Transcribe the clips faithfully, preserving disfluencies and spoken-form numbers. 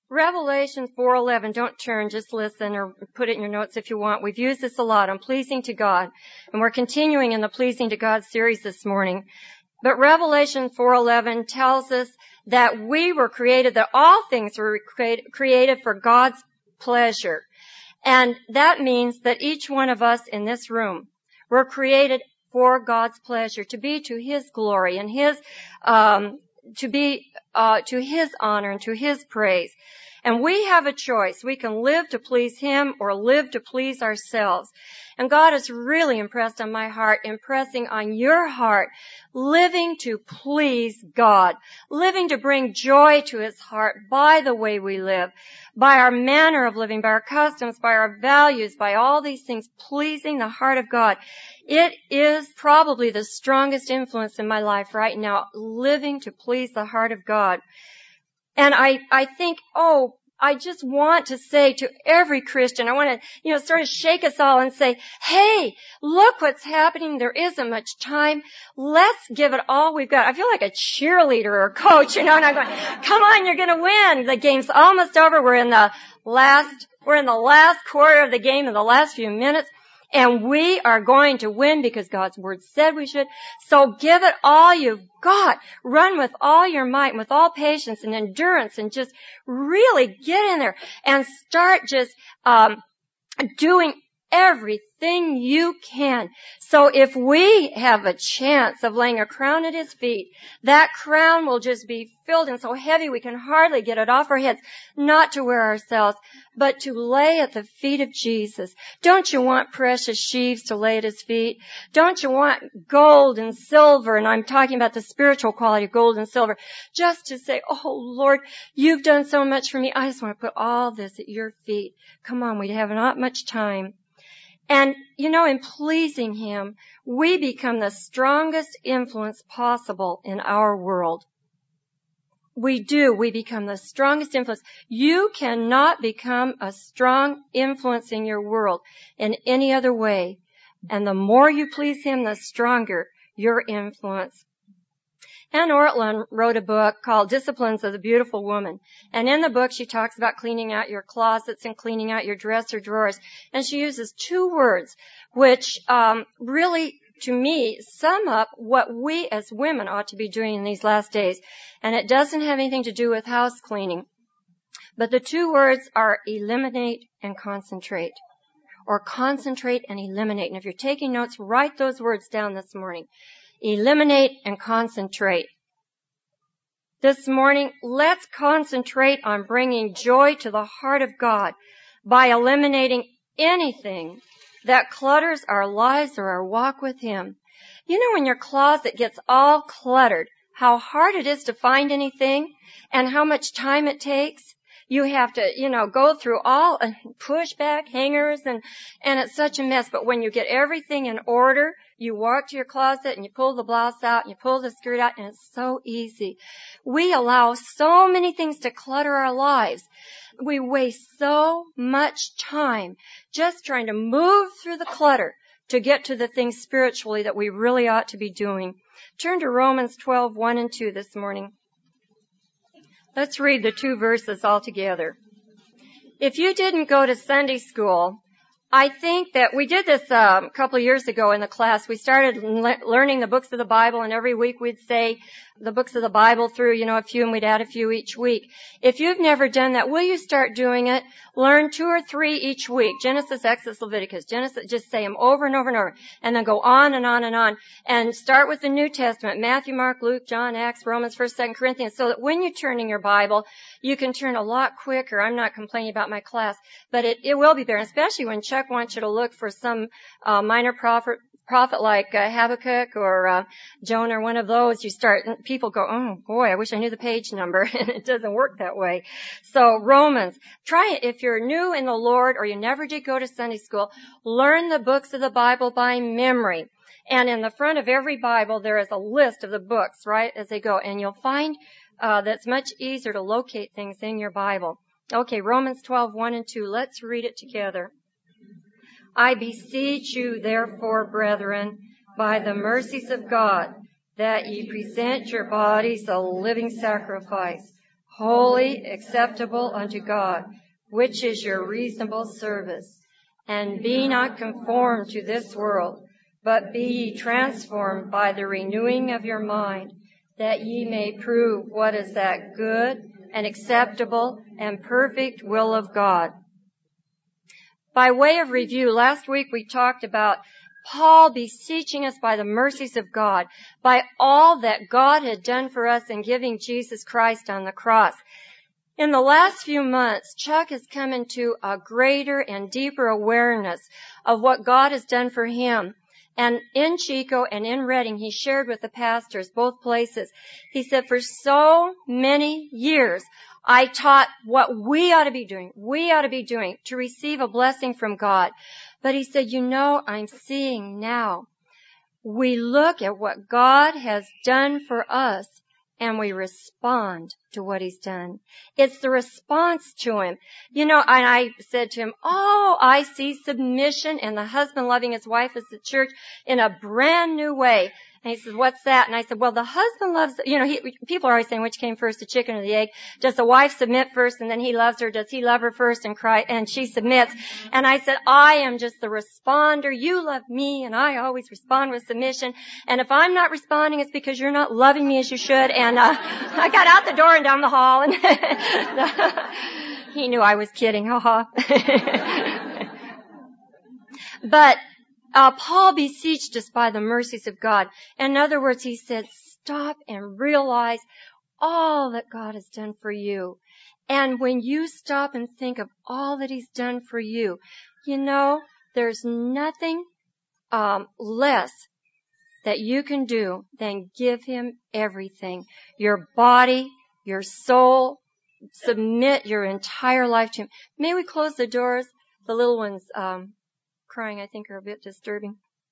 Revelation four eleven, don't turn, just listen or put it in your notes if you want. We've used this a lot on pleasing to God, and we're continuing in the pleasing to God series this morning. But Revelation four eleven tells us that we were created, that all things were created for God's pleasure. And that means that each one of us in this room were created for God's pleasure, to be to His glory and His, um, to be, uh, to His honor and to His praise. And we have a choice. We can live to please Him or live to please ourselves. And God is really impressed on my heart, impressing on your heart, living to please God, living to bring joy to His heart by the way we live, by our manner of living, by our customs, by our values, by all these things, pleasing the heart of God. It is probably the strongest influence in my life right now, living to please the heart of God. And I, I think, oh, I just want to say to every Christian, I want to, you know, sort of shake us all and say, hey, look what's happening. There isn't much time. Let's give it all we've got. I feel like a cheerleader or a coach, you know, and I'm going, come on, you're going to win. The game's almost over. We're in the last, we're in the last quarter of the game in the last few minutes. And we are going to win because God's Word said we should. So give it all you've got. Run with all your might, with all patience and endurance, and just really get in there and start just um doing everything you can. So if we have a chance of laying a crown at His feet, that crown will just be filled and so heavy we can hardly get it off our heads, not to wear ourselves, but to lay at the feet of Jesus. Don't you want precious sheaves to lay at His feet? Don't you want gold and silver? And I'm talking about the spiritual quality of gold and silver. Just to say, oh Lord, you've done so much for me. I just want to put all this at your feet. Come on, we have not much time. And, you know, in pleasing Him, we become the strongest influence possible in our world. We do. We become the strongest influence. You cannot become a strong influence in your world in any other way. And the more you please Him, the stronger your influence. Anne Ortlund wrote a book called Disciplines of the Beautiful Woman. And in the book, she talks about cleaning out your closets and cleaning out your dresser drawers. And she uses two words, which um, really, to me, sum up what we as women ought to be doing in these last days. And it doesn't have anything to do with house cleaning. But the two words are eliminate and concentrate. Or concentrate and eliminate. And if you're taking notes, write those words down this morning. Eliminate and concentrate. This morning, let's concentrate on bringing joy to the heart of God by eliminating anything that clutters our lives or our walk with Him. You know, when your closet gets all cluttered, how hard it is to find anything and how much time it takes. You have to, you know, go through all and push back hangers and, and it's such a mess. But when you get everything in order, you walk to your closet and you pull the blouse out and you pull the skirt out and it's so easy. We allow so many things to clutter our lives. We waste so much time just trying to move through the clutter to get to the things spiritually that we really ought to be doing. Turn to Romans twelve, one and two this morning. Let's read the two verses all together. If you didn't go to Sunday school, I think that we did this um, a couple of years ago in the class. We started le- learning the books of the Bible, and every week we'd say the books of the Bible through, you know, a few, and we'd add a few each week. If you've never done that, will you start doing it? Learn two or three each week. Genesis, Exodus, Leviticus. Genesis, just say them over and over and over, and then go on and on and on. And start with the New Testament, Matthew, Mark, Luke, John, Acts, Romans, First, Second Corinthians, so that when you turn in your Bible, you can turn a lot quicker. I'm not complaining about my class, but it, it will be there, especially when Chuck wants you to look for some uh, minor prophet, prophet like uh, Habakkuk or uh, Jonah or one of those. You start, and people go, oh boy, I wish I knew the page number, and it doesn't work that way. So Romans, try it. If you're new in the Lord or you never did go to Sunday school, learn the books of the Bible by memory. And in the front of every Bible, there is a list of the books, right, as they go. And you'll find uh, that's much easier to locate things in your Bible. Okay, Romans twelve, one and two. Let's read it together. I beseech you, therefore, brethren, by the mercies of God, that ye present your bodies a living sacrifice, holy, acceptable unto God, which is your reasonable service. And be not conformed to this world, but be ye transformed by the renewing of your mind, that ye may prove what is that good and acceptable and perfect will of God. By way of review, last week we talked about Paul beseeching us by the mercies of God, by all that God had done for us in giving Jesus Christ on the cross. In the last few months, Chuck has come into a greater and deeper awareness of what God has done for him. And in Chico and in Redding, he shared with the pastors, both places. He said, for so many years, I taught what we ought to be doing, we ought to be doing to receive a blessing from God. But he said, you know, I'm seeing now. We look at what God has done for us and we respond to what he's done. It's the response to him. You know, and I said to him, oh, I see submission and the husband loving his wife as the church in a brand new way. And he says, what's that? And I said, well, the husband loves, you know, he, people are always saying which came first, the chicken or the egg. Does the wife submit first and then he loves her? Does he love her first and cry, and she submits? And I said, I am just the responder. You love me and I always respond with submission. And if I'm not responding, it's because you're not loving me as you should. And, uh, I got out the door and down the hall and he knew I was kidding. Ha ha. But, Uh, Paul beseeched us by the mercies of God. In other words, he said, stop and realize all that God has done for you. And when you stop and think of all that he's done for you, you know, there's nothing um, less that you can do than give him everything. Your body, your soul, submit your entire life to him. May we close the doors? The little ones, um, crying, I think, are a bit disturbing.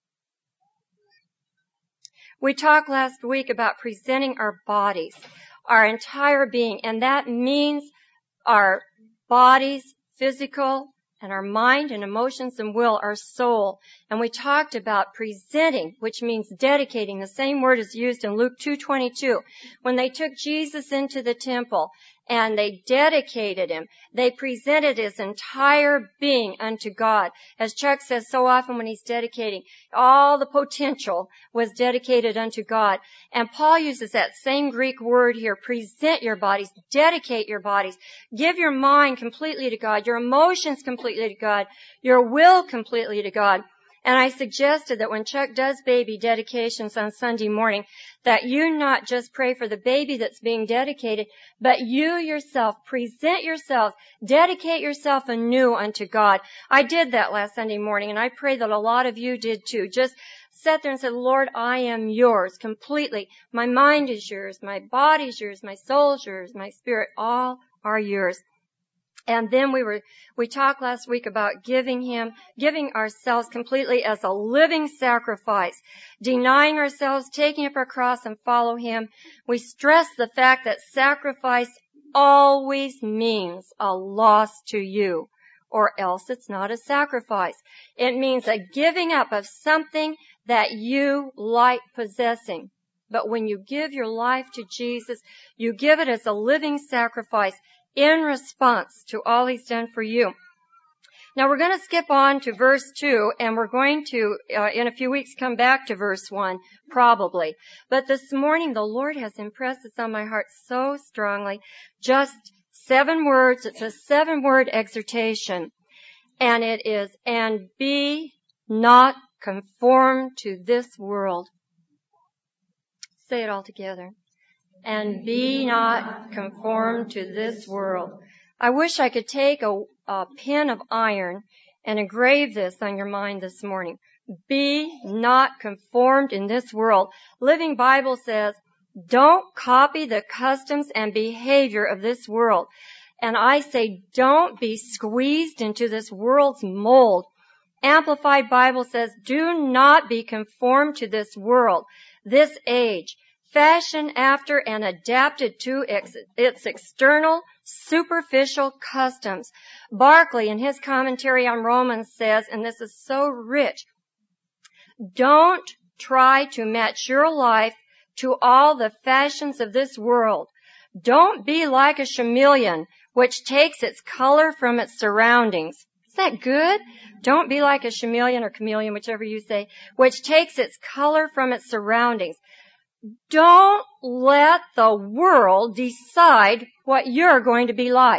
We talked last week about presenting our bodies, our entire being, and that means our bodies, physical, and our mind and emotions and will, our soul. And we talked about presenting, which means dedicating. The same word is used in Luke two twenty-two. When they took Jesus into the temple and they dedicated him, they presented his entire being unto God. As Chuck says so often when he's dedicating, all the potential was dedicated unto God. And Paul uses that same Greek word here, present your bodies, dedicate your bodies, give your mind completely to God, your emotions completely to God, your will completely to God. And I suggested that when Chuck does baby dedications on Sunday morning, that you not just pray for the baby that's being dedicated, but you yourself, present yourself, dedicate yourself anew unto God. I did that last Sunday morning, and I pray that a lot of you did too. Just sat there and said, Lord, I am yours completely. My mind is yours, my body's yours, my soul's yours, my spirit, all are yours. And then we were, we talked last week about giving him, giving ourselves completely as a living sacrifice, denying ourselves, taking up our cross and follow him. We stress the fact that sacrifice always means a loss to you, or else it's not a sacrifice. It means a giving up of something that you like possessing. But when you give your life to Jesus, you give it as a living sacrifice in response to all he's done for you. Now we're going to skip on to verse two, and we're going to, uh, in a few weeks, come back to verse one, probably. But this morning, the Lord has impressed this on my heart so strongly. Just seven words. It's a seven-word exhortation. And it is, and be not conformed to this world. Say it all together. And be not conformed to this world. I wish I could take a, a pin of iron and engrave this on your mind this morning. Be not conformed in this world. Living Bible says, don't copy the customs and behavior of this world. And I say, don't be squeezed into this world's mold. Amplified Bible says, do not be conformed to this world, this age, fashioned after and adapted to ex- its external, superficial customs. Barclay, in his commentary on Romans, says, and this is so rich, don't try to match your life to all the fashions of this world, Don't be like a chameleon, which takes its color from its surroundings. Is that good? Don't be like a chameleon or chameleon, whichever you say, which takes its color from its surroundings. Don't let the world decide what you're going to be like.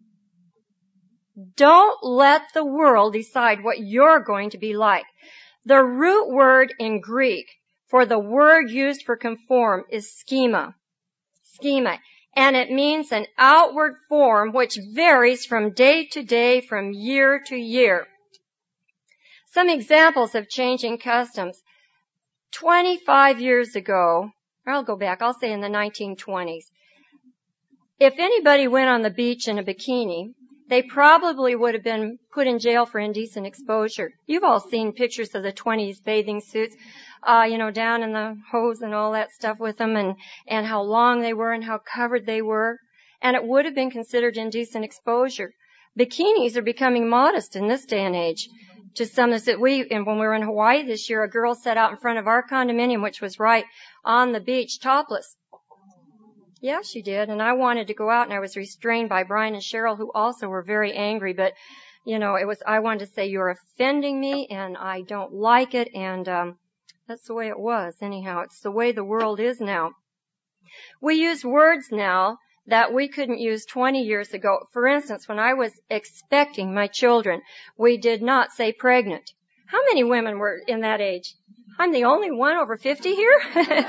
Don't let the world decide what you're going to be like. The root word in Greek for the word used for conform is schema. Schema. And it means an outward form which varies from day to day, from year to year. Some examples of changing customs. twenty-five years ago, or I'll go back, I'll say in the nineteen twenties, if anybody went on the beach in a bikini, they probably would have been put in jail for indecent exposure. You've all seen pictures of the twenties bathing suits, uh, you know, down in the hose and all that stuff with them, and, and how long they were and how covered they were. And it would have been considered indecent exposure. Bikinis are becoming modest in this day and age. To some that we, and when we were in Hawaii this year, a girl sat out in front of our condominium, which was right on the beach, topless. Yeah, she did. And I wanted to go out, and I was restrained by Brian and Cheryl, who also were very angry. But, you know, it was, I wanted to say, you're offending me, and I don't like it. And um that's the way it was. Anyhow, it's the way the world is now. We use words now that we couldn't use twenty years ago. For instance, when I was expecting my children, we did not say pregnant. How many women were in that age? I'm the only one over fifty here?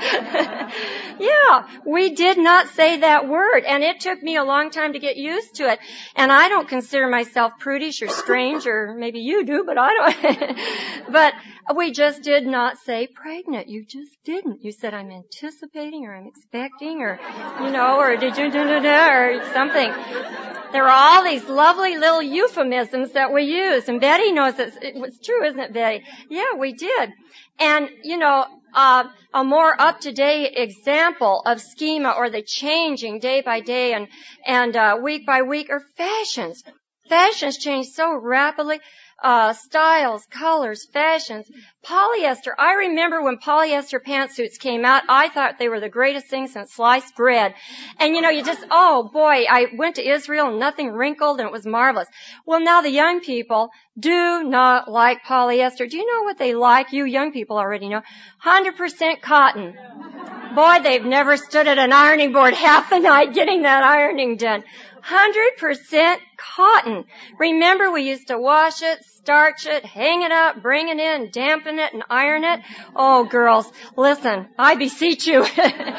Yeah, we did not say that word, and it took me a long time to get used to it. And I don't consider myself prudish or strange, or maybe you do, but I don't. But we just did not say pregnant. You just didn't. You said, I'm anticipating, or I'm expecting, or, you know, or did you do or something. There are all these lovely little euphemisms that we use, and Betty knows it. It's true, isn't it, Betty? Yeah, we did. And, you know, uh, a more up-to-date example of schema, or the changing day by day and, and, uh, week by week, are fashions. Fashions change so rapidly. Uh, styles, colors, fashions, polyester. I remember when polyester pantsuits came out, I thought they were the greatest thing since sliced bread. And you know, you just, oh boy, I went to Israel and nothing wrinkled and it was marvelous. Well, now the young people do not like polyester. Do you know what they like? You young people already know. one hundred percent cotton. Boy, they've never stood at an ironing board half the night getting that ironing done. one hundred percent cotton. Remember, we used to wash it, starch it, hang it up, bring it in, dampen it, and iron it. Oh, girls, listen, I beseech you.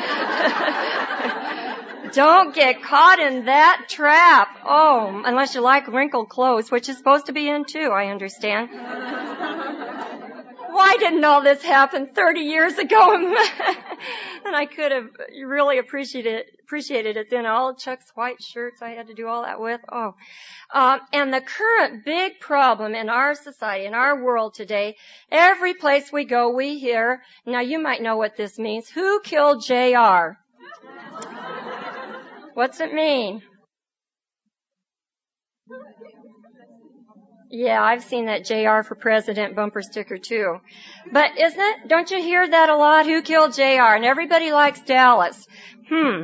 Don't get caught in that trap. Oh, unless you like wrinkled clothes, which is supposed to be in too, I understand. Why didn't all this happen thirty years ago? And I could have really appreciated appreciated it then. All Chuck's white shirts I had to do all that with. Oh. Um, and the current big problem in our society, in our world today, every place we go, we hear, now you might know what this means, who killed J R? What's it mean? Yeah, I've seen that J R for President bumper sticker too. But isn't it, don't you hear that a lot? Who killed J R? And everybody likes Dallas. Hmm.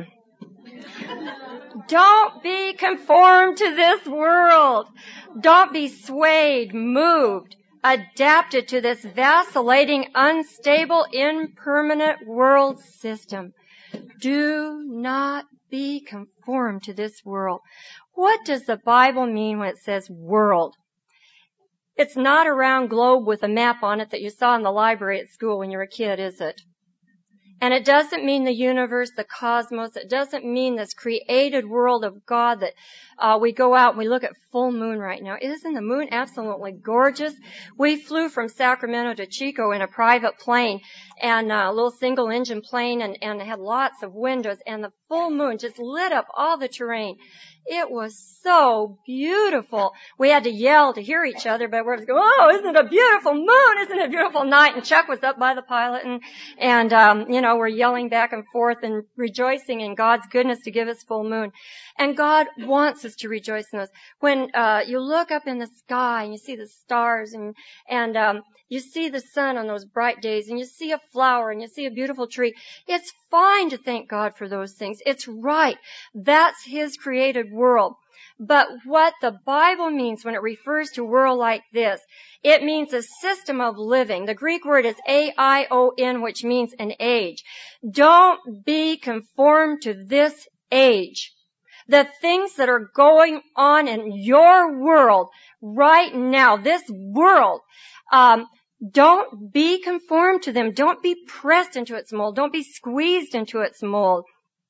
Don't be conformed to this world. Don't be swayed, moved, adapted to this vacillating, unstable, impermanent world system. Do not be conformed to this world. What does the Bible mean when it says world? It's not a round globe with a map on it that you saw in the library at school when you were a kid, is it? And it doesn't mean the universe, the cosmos. It doesn't mean this created world of God that uh, we go out and we look at full moon right now. Isn't the moon absolutely gorgeous? We flew from Sacramento to Chico in a private plane, and uh, a little single engine plane, and, and it had lots of windows, and the full moon just lit up all the terrain. It was so beautiful. We had to yell to hear each other, but we're going, oh, isn't it a beautiful moon? Isn't it a beautiful night? And Chuck was up by the pilot, and, and, um, you know, we're yelling back and forth and rejoicing in God's goodness to give us full moon. And God wants us to rejoice in this. When, uh, you look up in the sky and you see the stars and, and, um, you see the sun on those bright days, and you see a flower and you see a beautiful tree, it's fine to thank God for those things. It's right. That's His created world. But what the Bible means when it refers to a world like this, it means a system of living. The Greek word is A I O N, which means an age. Don't be conformed to this age. The things that are going on in your world right now, this world, um, don't be conformed to them. Don't be pressed into its mold. Don't be squeezed into its mold.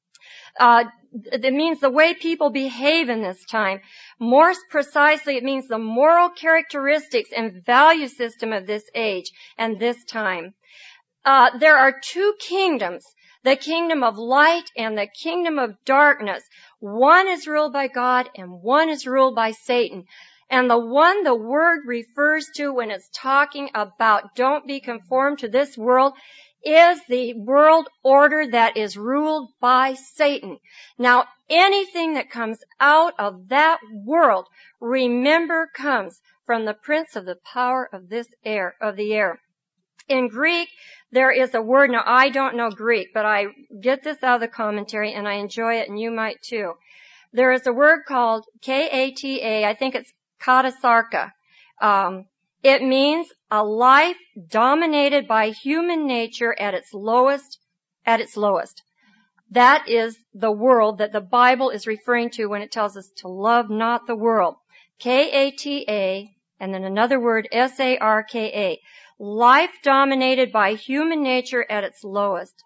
Uh, it means the way people behave in this time. More precisely, it means the moral characteristics and value system of this age and this time. Uh, there are two kingdoms, the kingdom of light and the kingdom of darkness. One is ruled by God and one is ruled by Satan. And the one the word refers to when it's talking about don't be conformed to this world is the world order that is ruled by Satan. Now, anything that comes out of that world, remember, comes from the prince of the power of this air, of the air. In Greek, there is a word, now I don't know Greek, but I get this out of the commentary and I enjoy it and you might too. There is a word called K A T A, I think it's katasarka. Um, it means a life dominated by human nature at its lowest, at its lowest. That is the world that the Bible is referring to when it tells us to love not the world. K A T A, and then another word, S A R K A. Life dominated by human nature at its lowest.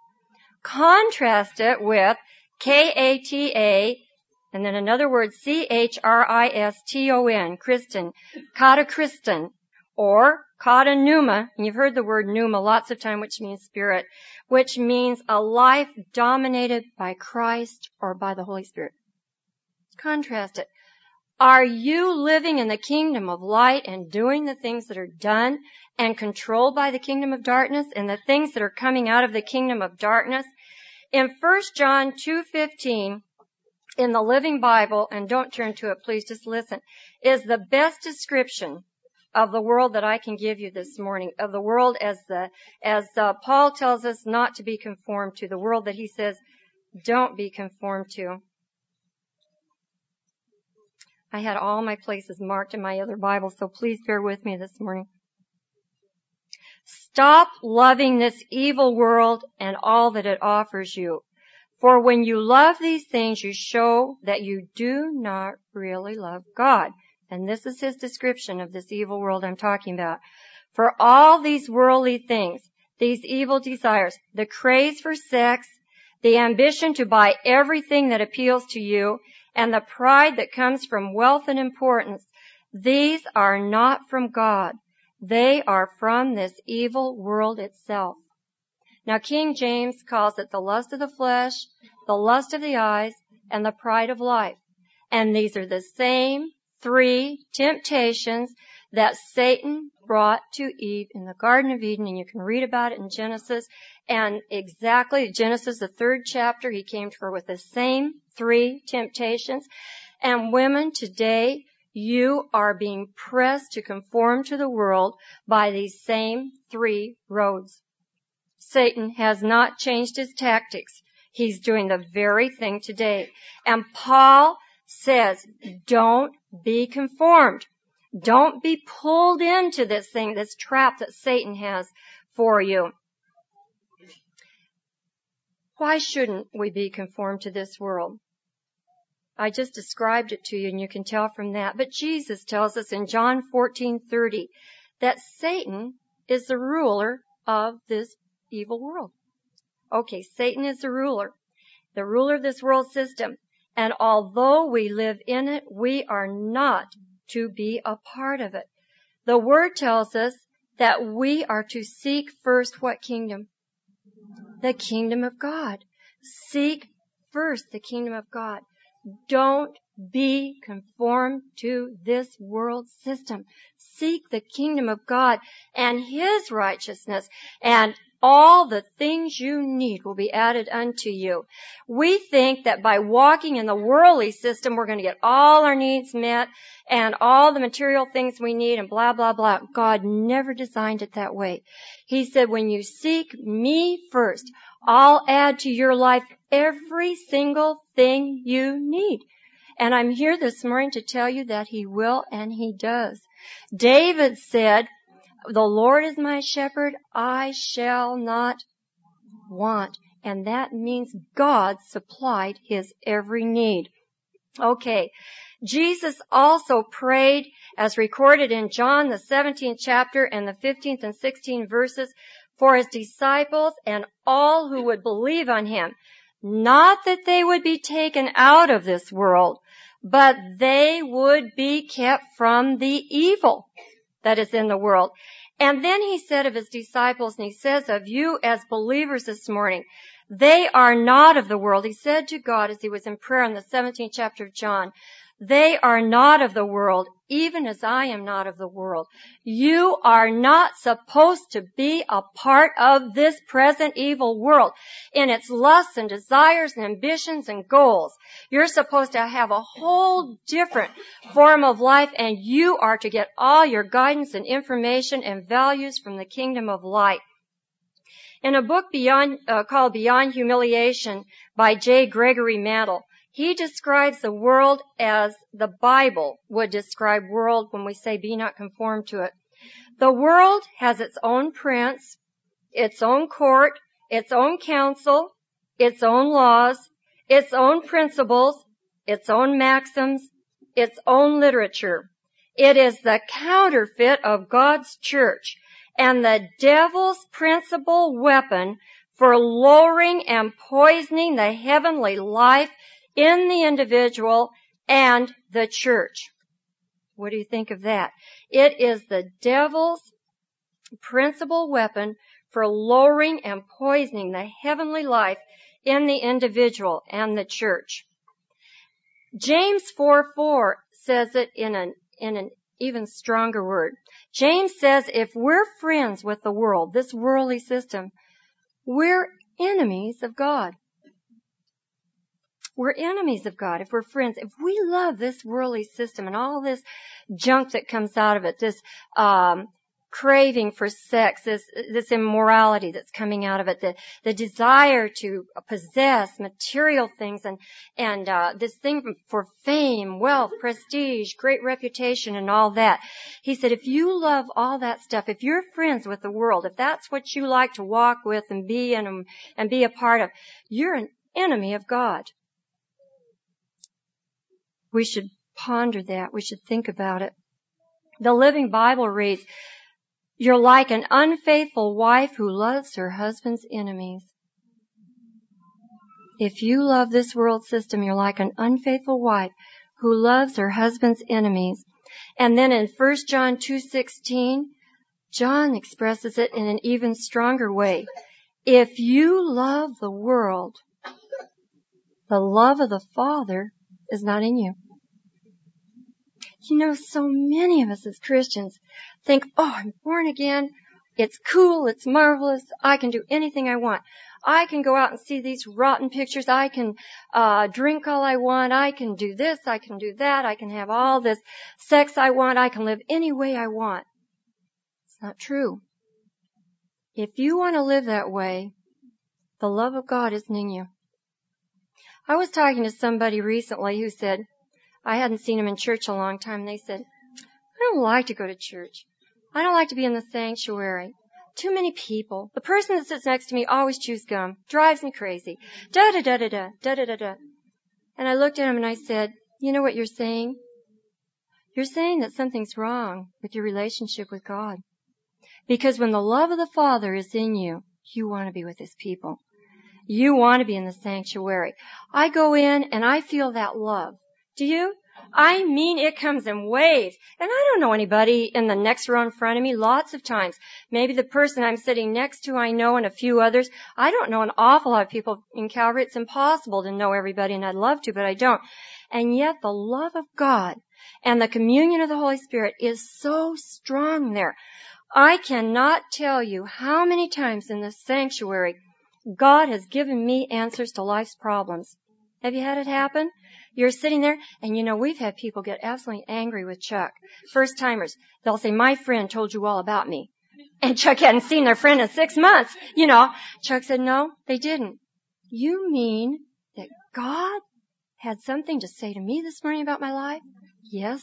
Contrast it with K A T A, and then another word, C H R I S T O N, Christen, katachriston, or kata pneuma, and you've heard the word pneuma lots of time, which means spirit, which means a life dominated by Christ or by the Holy Spirit. Contrast it. Are you living in the kingdom of light and doing the things that are done and controlled by the kingdom of darkness and the things that are coming out of the kingdom of darkness? In First John two fifteen, in the Living Bible, and don't turn to it, please just listen, is the best description of the world that I can give you this morning, of the world as the, as uh, Paul tells us not to be conformed to, the world that he says don't be conformed to. I had all my places marked in my other Bible, so please bear with me this morning. Stop loving this evil world and all that it offers you. For when you love these things, you show that you do not really love God. And this is his description of this evil world I'm talking about. For all these worldly things, these evil desires, the craze for sex, the ambition to buy everything that appeals to you, and the pride that comes from wealth and importance, these are not from God. They are from this evil world itself. Now, King James calls it the lust of the flesh, the lust of the eyes, and the pride of life. And these are the same three temptations that Satan brought to Eve in the Garden of Eden, and you can read about it in Genesis. And exactly, Genesis, the third chapter, he came to her with the same three temptations. And women, today, you are being pressed to conform to the world by these same three roads. Satan has not changed his tactics. He's doing the very thing today. And Paul says, don't be conformed. Don't be pulled into this thing, this trap that Satan has for you. Why shouldn't we be conformed to this world? I just described it to you, and you can tell from that. But Jesus tells us in John fourteen thirty that Satan is the ruler of this evil world. Okay, Satan is the ruler, the ruler of this world system. And although we live in it, we are not to be a part of it. The Word tells us that we are to seek first what kingdom? The kingdom of God. Seek first the kingdom of God. Don't be conformed to this world system. Seek the kingdom of God and His righteousness. And all the things you need will be added unto you. We think that by walking in the worldly system, we're going to get all our needs met and all the material things we need and blah, blah, blah. God never designed it that way. He said, when you seek me first, I'll add to your life every single thing you need. And I'm here this morning to tell you that he will, and he does. David said, the Lord is my shepherd, I shall not want. And that means God supplied his every need. Okay. Jesus also prayed, as recorded in John, the seventeenth chapter and the fifteenth and sixteenth verses, for his disciples and all who would believe on him. Not that they would be taken out of this world, but they would be kept from the evil that is in the world. And then he said of his disciples, and he says of you as believers this morning, they are not of the world. He said to God as he was in prayer in the seventeenth chapter of John, they are not of the world, even as I am not of the world. You are not supposed to be a part of this present evil world in its lusts and desires and ambitions and goals. You're supposed to have a whole different form of life, and you are to get all your guidance and information and values from the kingdom of light. In a book beyond, uh, called Beyond Humiliation by J. Gregory Mantle, he describes the world as the Bible would describe world when we say be not conformed to it. The world has its own prince, its own court, its own council, its own laws, its own principles, its own maxims, its own literature. It is the counterfeit of God's church and the devil's principal weapon for lowering and poisoning the heavenly life in the individual and the church. What do you think of that? It is the devil's principal weapon for lowering and poisoning the heavenly life in the individual and the church. James four four says it in an, in an even stronger word. James says if we're friends with the world, this worldly system, we're enemies of God. We're enemies of God if we're friends. If we love this worldly system and all this junk that comes out of it, this um craving for sex, this this immorality that's coming out of it, the the desire to possess material things and and uh this thing for fame, wealth, prestige, great reputation and all that. He said if you love all that stuff, if you're friends with the world, if that's what you like to walk with and be in and be a part of, you're an enemy of God. We should ponder that. We should think about it. The Living Bible reads, you're like an unfaithful wife who loves her husband's enemies. If you love this world system, you're like an unfaithful wife who loves her husband's enemies. And then in First John two sixteen, John expresses it in an even stronger way. If you love the world, the love of the Father is not in you. You know, so many of us as Christians think, oh, I'm born again. It's cool. It's marvelous. I can do anything I want. I can go out and see these rotten pictures. I can uh drink all I want. I can do this. I can do that. I can have all this sex I want. I can live any way I want. It's not true. If you want to live that way, the love of God isn't in you. I was talking to somebody recently who said, I hadn't seen him in church a long time, and they said, I don't like to go to church. I don't like to be in the sanctuary. Too many people. The person that sits next to me always chews gum. Drives me crazy. Da da da da da da da da da. And I looked at him and I said, you know what you're saying? You're saying that something's wrong with your relationship with God. Because when the love of the Father is in you, you want to be with His people. You want to be in the sanctuary. I go in and I feel that love. Do you? I mean, it comes in waves. And I don't know anybody in the next row in front of me lots of times. Maybe the person I'm sitting next to I know and a few others. I don't know an awful lot of people in Calvary. It's impossible to know everybody, and I'd love to, but I don't. And yet the love of God and the communion of the Holy Spirit is so strong there. I cannot tell you how many times in this sanctuary God has given me answers to life's problems. Have you had it happen? You're sitting there, and you know, we've had people get absolutely angry with Chuck. First timers, they'll say, my friend told you all about me. And Chuck hadn't seen their friend in six months. You know, Chuck said, no, they didn't. You mean that God had something to say to me this morning about my life? Yes.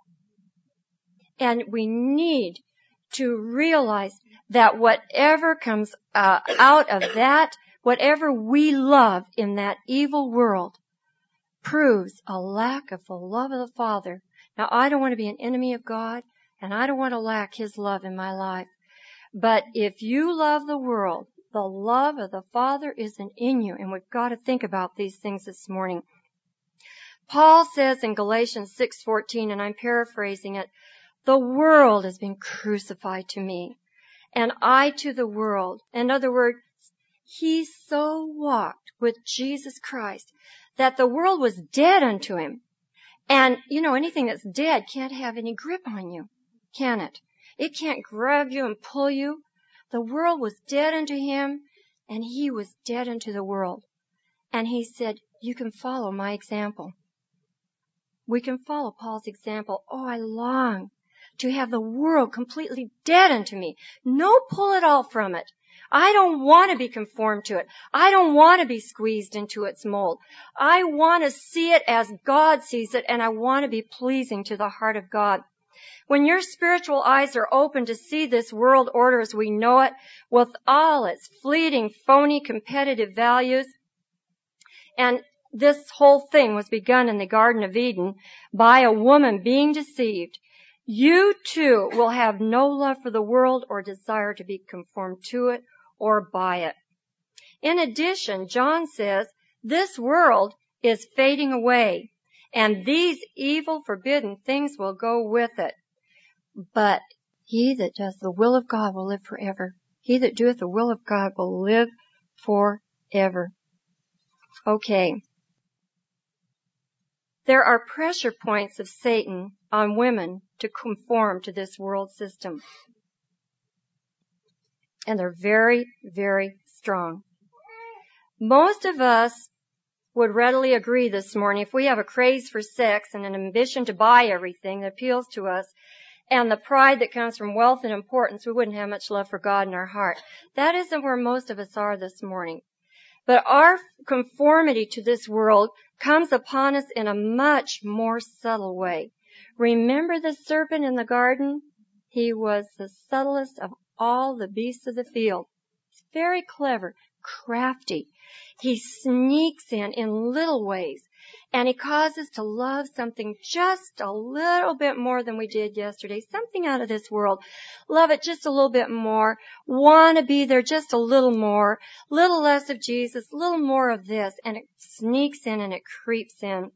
And we need to realize that whatever comes uh, out of that, whatever we love in that evil world, proves a lack of the love of the Father. Now, I don't want to be an enemy of God, and I don't want to lack His love in my life. But if you love the world, the love of the Father isn't in you, and we've got to think about these things this morning. Paul says in Galatians six fourteen, and I'm paraphrasing it, the world has been crucified to me, and I to the world. In other words, he so walked with Jesus Christ that the world was dead unto him. And, you know, anything that's dead can't have any grip on you, can it? It can't grab you and pull you. The world was dead unto him, and he was dead unto the world. And he said, you can follow my example. We can follow Paul's example. Oh, I long to have the world completely dead unto me. No pull at all from it. I don't want to be conformed to it. I don't want to be squeezed into its mold. I want to see it as God sees it, and I want to be pleasing to the heart of God. When your spiritual eyes are open to see this world order as we know it, with all its fleeting, phony, competitive values, and this whole thing was begun in the Garden of Eden by a woman being deceived, you too will have no love for the world or desire to be conformed to it or by it. In addition, John says, this world is fading away, and these evil, forbidden things will go with it. But he that does the will of God will live forever. He that doeth the will of God will live forever. Okay. There are pressure points of Satan on women to conform to this world system. And they're very, very strong. Most of us would readily agree this morning, if we have a craze for sex and an ambition to buy everything that appeals to us, and the pride that comes from wealth and importance, we wouldn't have much love for God in our heart. That isn't where most of us are this morning. But our conformity to this world comes upon us in a much more subtle way. Remember the serpent in the garden? He was the subtlest of all the beasts of the field. He's very clever, crafty. He sneaks in in little ways, and he causes us to love something just a little bit more than we did yesterday, something out of this world. Love it just a little bit more, want to be there just a little more, little less of Jesus, a little more of this, and it sneaks in and it creeps in.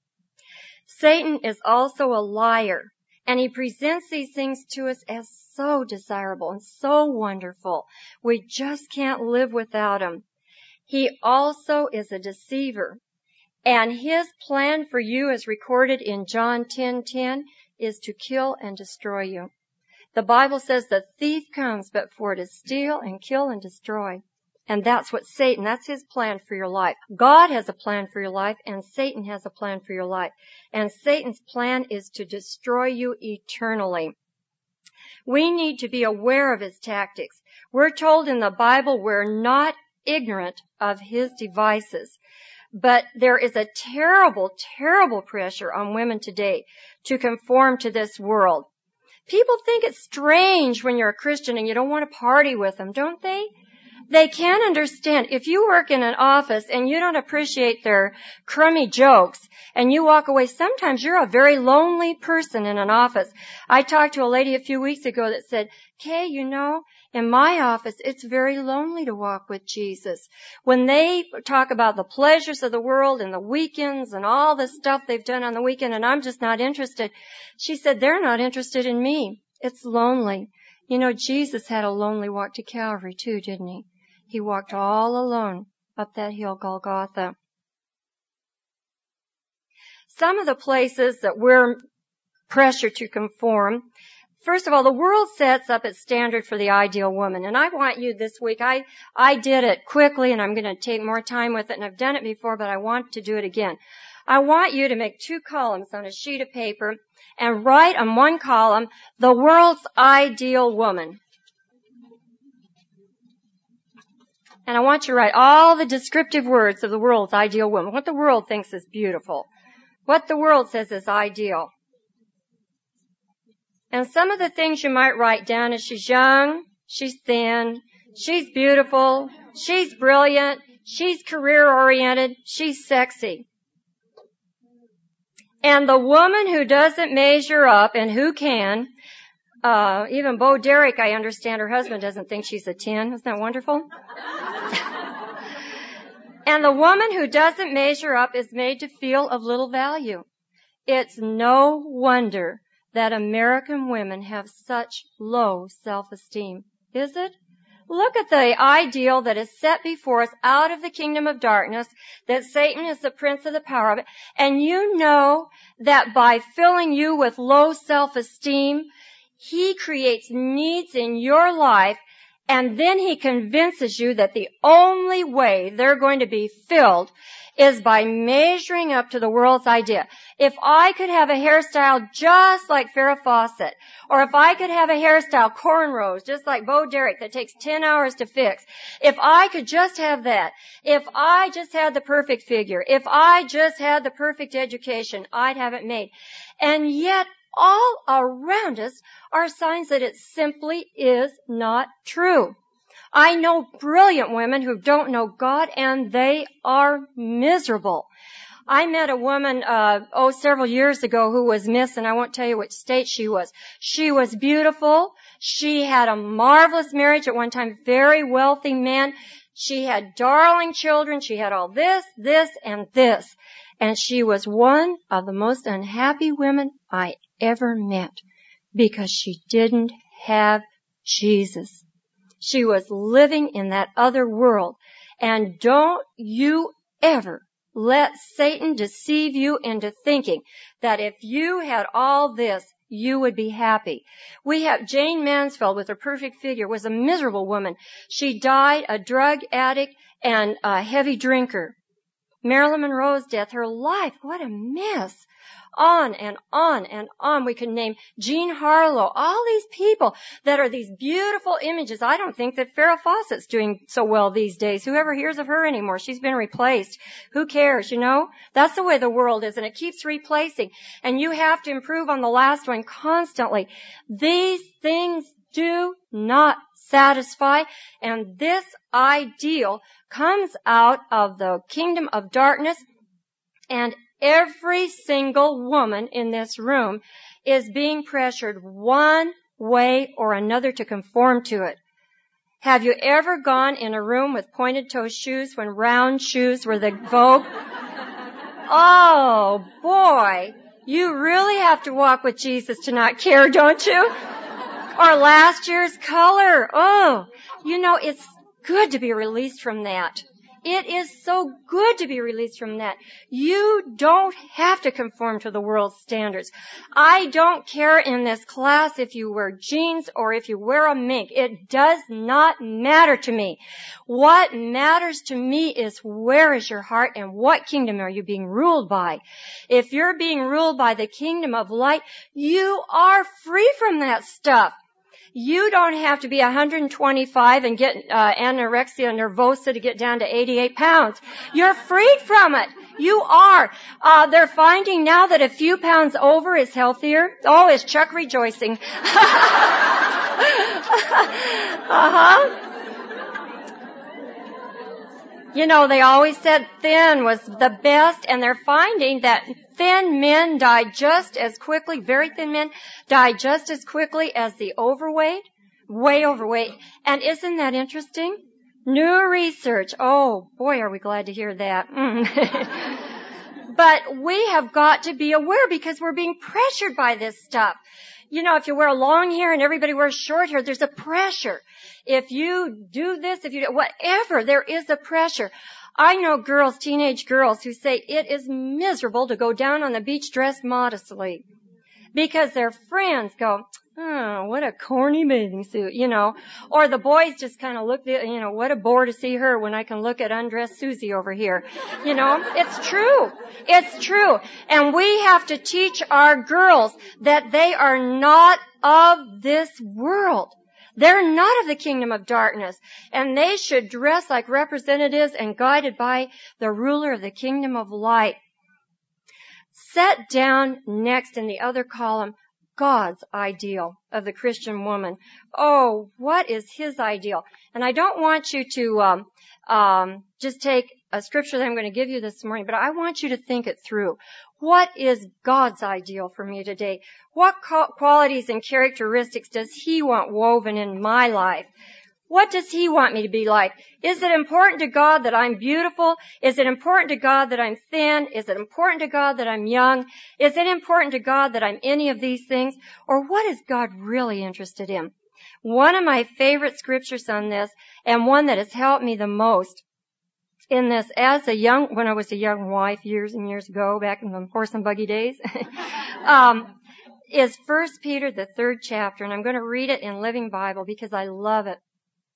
Satan is also a liar, and he presents these things to us as so desirable and so wonderful. We just can't live without him. He also is a deceiver. And his plan for you, as recorded in John ten ten, is to kill and destroy you. The Bible says the thief comes but for to steal and kill and destroy. And that's what Satan, that's his plan for your life. God has a plan for your life, and Satan has a plan for your life. And Satan's plan is to destroy you eternally. We need to be aware of his tactics. We're told in the Bible we're not ignorant of his devices. But there is a terrible, terrible pressure on women today to conform to this world. People think it's strange when you're a Christian and you don't want to party with them, don't they? They can't understand. If you work in an office and you don't appreciate their crummy jokes and you walk away, sometimes you're a very lonely person in an office. I talked to a lady a few weeks ago that said, Kay, you know, in my office, it's very lonely to walk with Jesus. When they talk about the pleasures of the world and the weekends and all the stuff they've done on the weekend, and I'm just not interested, she said, they're not interested in me. It's lonely. You know, Jesus had a lonely walk to Calvary too, didn't he? He walked all alone up that hill, Golgotha. Some of the places that we're pressured to conform, First of all, the world sets up its standard for the ideal woman. And I want you this week, I, I did it quickly and I'm going to take more time with it, and I've done it before, but I want to do it again. I want you to make two columns on a sheet of paper and write on one column, the world's ideal woman. And I want you to write all the descriptive words of the world's ideal woman, what the world thinks is beautiful, what the world says is ideal. And some of the things you might write down is she's young, she's thin, she's beautiful, she's brilliant, she's career-oriented, she's sexy. And the woman who doesn't measure up, and who can, uh, even Bo Derek, I understand her husband doesn't think she's a ten. Isn't that wonderful? And the woman who doesn't measure up is made to feel of little value. It's no wonder that American women have such low self-esteem, is it? Look at the ideal that is set before us out of the kingdom of darkness, that Satan is the prince of the power of it, and you know that by filling you with low self-esteem, he creates needs in your life, and then he convinces you that the only way they're going to be filled is by measuring up to the world's idea. If I could have a hairstyle just like Farrah Fawcett, or if I could have a hairstyle, cornrows, just like Bo Derek, that takes ten hours to fix, if I could just have that, if I just had the perfect figure, if I just had the perfect education, I'd have it made. And yet, all around us are signs that it simply is not true. I know brilliant women who don't know God, and they are miserable. I met a woman, uh, oh, several years ago who was Miss, and I won't tell you which state she was. She was beautiful. She had a marvelous marriage at one time, very wealthy man. She had darling children. She had all this, this, and this. And she was one of the most unhappy women I ever met because she didn't have Jesus. She was living in that other world. And don't you ever let Satan deceive you into thinking that if you had all this, you would be happy. We have Jane Mansfield with her perfect figure, was a miserable woman. She died a drug addict and a heavy drinker. Marilyn Monroe's death, her life, what a mess. On and on and on. We could name Jean Harlow, all these people that are these beautiful images. I don't think that Farrah Fawcett's doing so well these days. Whoever hears of her anymore? She's been replaced. Who cares, you know? That's the way the world is, and it keeps replacing. And you have to improve on the last one constantly. These things do not satisfy, and this ideal comes out of the kingdom of darkness, and every single woman in this room is being pressured one way or another to conform to it. Have you ever gone in a room with pointed toe shoes when round shoes were the vogue? Oh, boy. You really have to walk with Jesus to not care, don't you? Or last year's color. Oh, you know, it's good to be released from that. It is so good to be released from that. You don't have to conform to the world's standards. I don't care in this class if you wear jeans or if you wear a mink. It does not matter to me. What matters to me is where is your heart and what kingdom are you being ruled by? If you're being ruled by the kingdom of light, you are free from that stuff. You don't have to be one hundred twenty-five and get uh, anorexia nervosa to get down to eighty-eight pounds. You're freed from it. You are. Uh, they're finding now that a few pounds over is healthier. Oh, is Chuck rejoicing? uh-huh. You know, they always said thin was the best, and they're finding that thin men die just as quickly, very thin men die just as quickly as the overweight, way overweight. And isn't that interesting? New research. Oh, boy, are we glad to hear that. Mm. But we have got to be aware because we're being pressured by this stuff. You know, if you wear long hair and everybody wears short hair, there's a pressure. If you do this, if you do whatever, there is a pressure. I know girls, teenage girls, who say it is miserable to go down on the beach dressed modestly. because their friends go, oh, what a corny bathing suit, you know. Or the boys just kind of look, you know, what a bore to see her when I can look at undressed Susie over here. You know, it's true. It's true. And we have to teach our girls that they are not of this world. They're not of the kingdom of darkness. And they should dress like representatives and guided by the ruler of the kingdom of light. Set down next in the other column, God's ideal of the Christian woman. Oh, what is his ideal? And I don't want you to um, um, just take a scripture that I'm going to give you this morning, but I want you to think it through. What is God's ideal for me today? What qualities and characteristics does he want woven in my life? What does he want me to be like? Is it important to God that I'm beautiful? Is it important to God that I'm thin? Is it important to God that I'm young? Is it important to God that I'm any of these things? Or what is God really interested in? One of my favorite scriptures on this, and one that has helped me the most in this as a young, when I was a young wife years and years ago, back in the horse and buggy days, um, is First Peter, the third chapter, and I'm going to read it in Living Bible because I love it.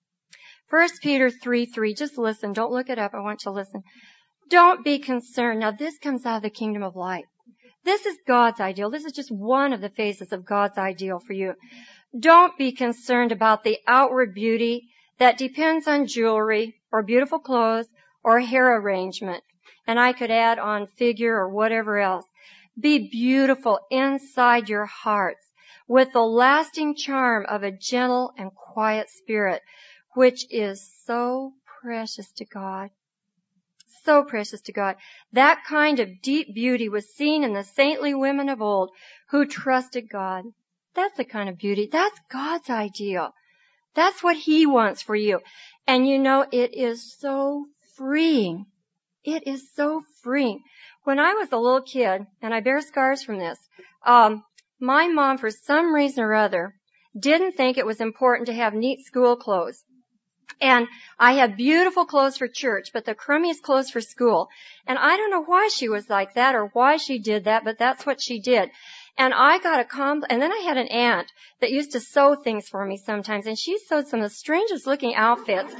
First Peter three three, just listen, don't look it up, I want you to listen. Don't be concerned. Now this comes out of the kingdom of light. This is God's ideal. This is just one of the phases of God's ideal for you. Don't be concerned about the outward beauty that depends on jewelry or beautiful clothes or hair arrangement. And I could add on figure or whatever else. Be beautiful inside your hearts with the lasting charm of a gentle and quiet spirit, which is so precious to God. So precious to God. That kind of deep beauty was seen in the saintly women of old who trusted God. That's the kind of beauty. That's God's ideal. That's what he wants for you. And you know, it is so freeing. It is so freeing. When I was a little kid, and I bear scars from this, um, my mom, for some reason or other, didn't think it was important to have neat school clothes. And I had beautiful clothes for church, but the crummiest clothes for school. And I don't know why she was like that or why she did that, but that's what she did. And I got a compl- and then I had an aunt that used to sew things for me sometimes, and she sewed some of the strangest looking outfits.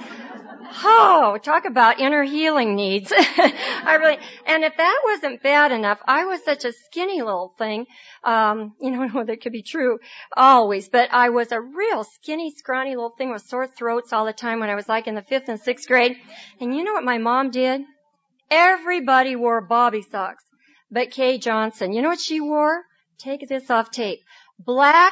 Oh, talk about inner healing needs. I really, and if that wasn't bad enough, I was such a skinny little thing. Um, you know, that could be true always, but I was a real skinny, scrawny little thing with sore throats all the time when I was like in the fifth and sixth grade. And you know what my mom did? Everybody wore bobby socks, but Kay Johnson, you know what she wore? Take this off tape. Black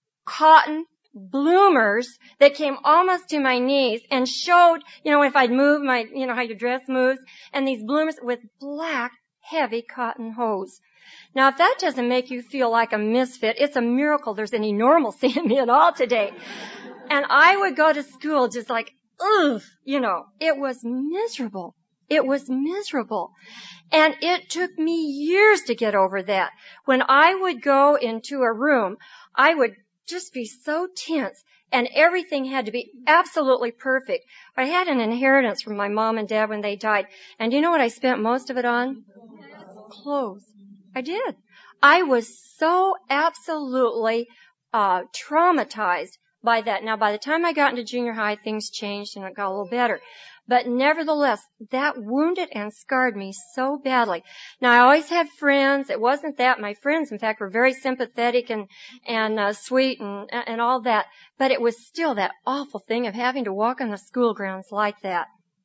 cotton bloomers that came almost to my knees and showed, you know, if I'd move my, you know, how your dress moves, and these bloomers with black, heavy cotton hose. Now, if that doesn't make you feel like a misfit, it's a miracle there's any normalcy in me at all today. And I would go to school just like, ugh, you know, it was miserable. It was miserable. And it took me years to get over that. When I would go into a room, I would just be so tense, and everything had to be absolutely perfect. I had an inheritance from my mom and dad when they died, and you know what I spent most of it on? Clothes. I did. I was so absolutely uh traumatized by that. Now, by the time I got into junior high, things changed and it got a little better. But nevertheless, that wounded and scarred me so badly. Now, I always had friends. It wasn't that. My friends, in fact, were very sympathetic and, and uh, sweet and, and all that. But it was still that awful thing of having to walk on the school grounds like that.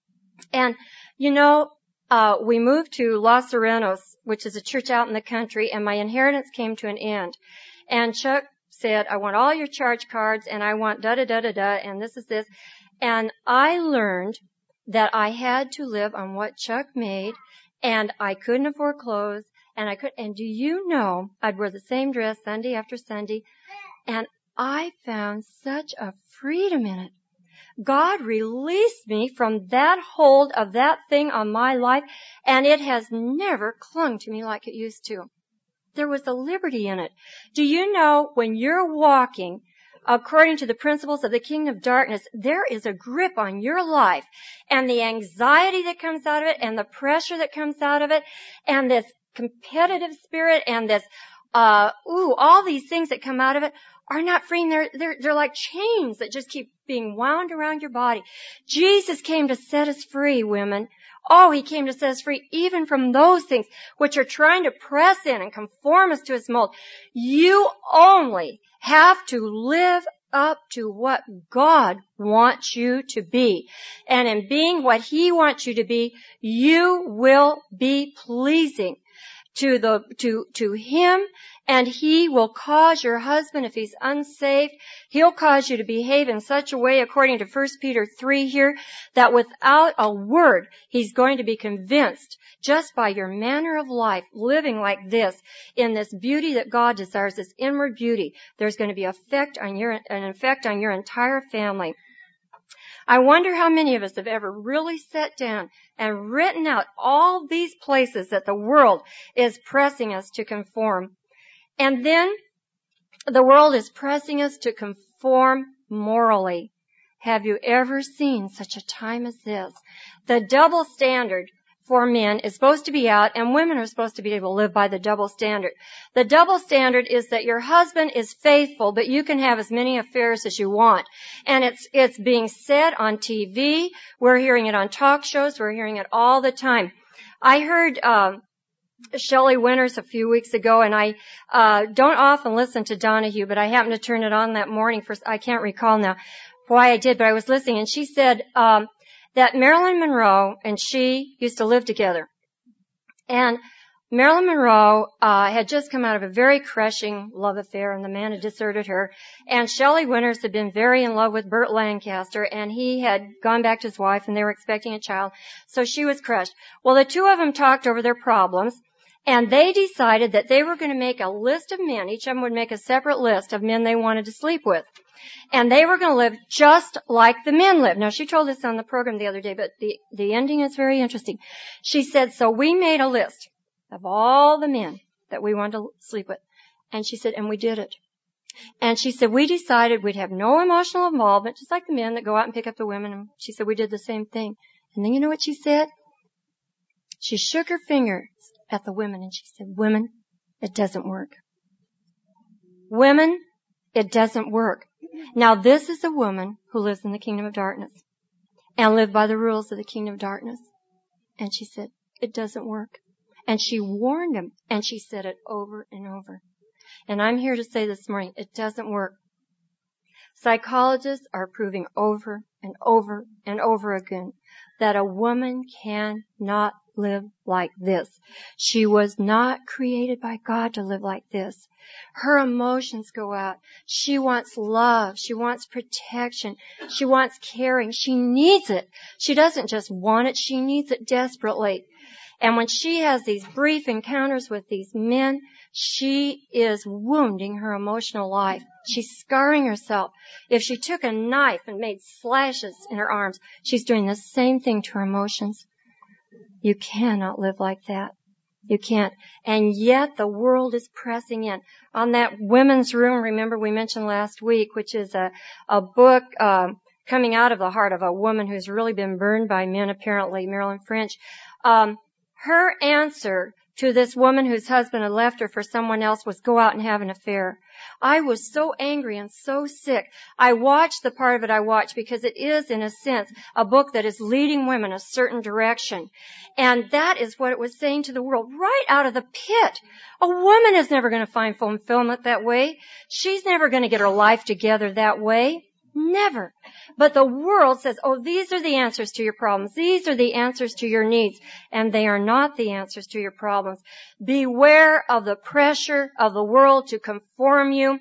And, you know, uh, we moved to Los Serenos, which is a church out in the country, and my inheritance came to an end. And Chuck said, I want all your charge cards, and I want da-da-da-da-da, and this is this. And I learned that I had to live on what Chuck made, and I couldn't afford clothes, and I could, and do you know, I'd wear the same dress Sunday after Sunday, and I found such a freedom in it. God released me from that hold of that thing on my life, and it has never clung to me like it used to. There was a liberty in it. Do you know, when you're walking according to the principles of the kingdom of darkness, there is a grip on your life, and the anxiety that comes out of it, and the pressure that comes out of it, and this competitive spirit, and this uh, ooh, all these things that come out of it are not freeing. They're, they're, they're like chains that just keep being wound around your body. Jesus came to set us free, women. Oh, He came to set us free even from those things which are trying to press in and conform us to His mold. You only have to live up to what God wants you to be. And in being what He wants you to be, you will be pleasing to the, to, to Him, and He will cause your husband, if he's unsaved, He'll cause you to behave in such a way, according to First Peter three here, that without a word, he's going to be convinced just by your manner of life, living like this, in this beauty that God desires, this inward beauty, there's going to be effect on your, an effect on your entire family. I wonder how many of us have ever really sat down and written out all these places that the world is pressing us to conform. And then the world is pressing us to conform morally. Have you ever seen such a time as this? The double standard for men is supposed to be out, and women are supposed to be able to live by the double standard. The double standard is that your husband is faithful, but you can have as many affairs as you want. And it's it's being said on T V. We're hearing it on talk shows. We're hearing it all the time. I heard uh, Shelley Winters a few weeks ago, and I uh don't often listen to Donahue, but I happened to turn it on that morning. For I can't recall now why I did, but I was listening, and she said um that Marilyn Monroe and she used to live together. And Marilyn Monroe uh had just come out of a very crushing love affair, and the man had deserted her. And Shelley Winters had been very in love with Burt Lancaster, and he had gone back to his wife, and they were expecting a child. So she was crushed. Well, the two of them talked over their problems, and they decided that they were going to make a list of men. Each of them would make a separate list of men they wanted to sleep with. And they were going to live just like the men lived. Now, she told this on the program the other day, but the, the ending is very interesting. She said, so we made a list of all the men that we wanted to sleep with. And she said, and we did it. And she said, we decided we'd have no emotional involvement, just like the men that go out and pick up the women. And she said, we did the same thing. And then you know what she said? She shook her fingers at the women and she said, women, it doesn't work. Women, it doesn't work. Now, this is a woman who lives in the kingdom of darkness and lived by the rules of the kingdom of darkness. And she said, it doesn't work. And she warned him, and she said it over and over. And I'm here to say this morning, it doesn't work. Psychologists are proving over and over and over again that a woman cannot live like this. She was not created by God to live like this. Her emotions go out. She wants love. She wants protection. She wants caring. She needs it. She doesn't just want it. She needs it desperately. And when she has these brief encounters with these men, she is wounding her emotional life. She's scarring herself. If she took a knife and made slashes in her arms, she's doing the same thing to her emotions. You cannot live like that. You can't. And yet the world is pressing in. On that Women's Room, remember we mentioned last week, which is a, a book um, coming out of the heart of a woman who's really been burned by men, apparently, Marilyn French. Um, her answer to this woman whose husband had left her for someone else was go out and have an affair. I was so angry and so sick. I watched the part of it I watched because it is, in a sense, a book that is leading women a certain direction. And that is what it was saying to the world right out of the pit. A woman is never going to find fulfillment that way. She's never going to get her life together that way. Never. But the world says, oh, these are the answers to your problems. These are the answers to your needs. And they are not the answers to your problems. Beware of the pressure of the world to conform you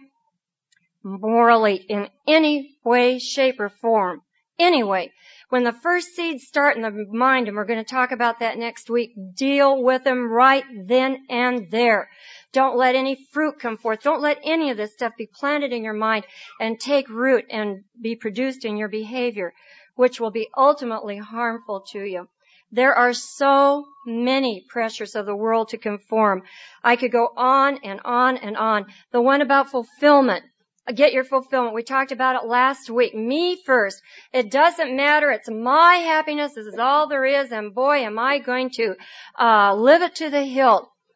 morally in any way, shape, or form. Anyway, when the first seeds start in the mind, and we're going to talk about that next week, deal with them right then and there. Don't let any fruit come forth. Don't let any of this stuff be planted in your mind and take root and be produced in your behavior, which will be ultimately harmful to you. There are so many pressures of the world to conform. I could go on and on and on. The one about fulfillment. Get your fulfillment. We talked about it last week. Me first. It doesn't matter. It's my happiness. This is all there is. And boy, am I going to uh live it to the hilt.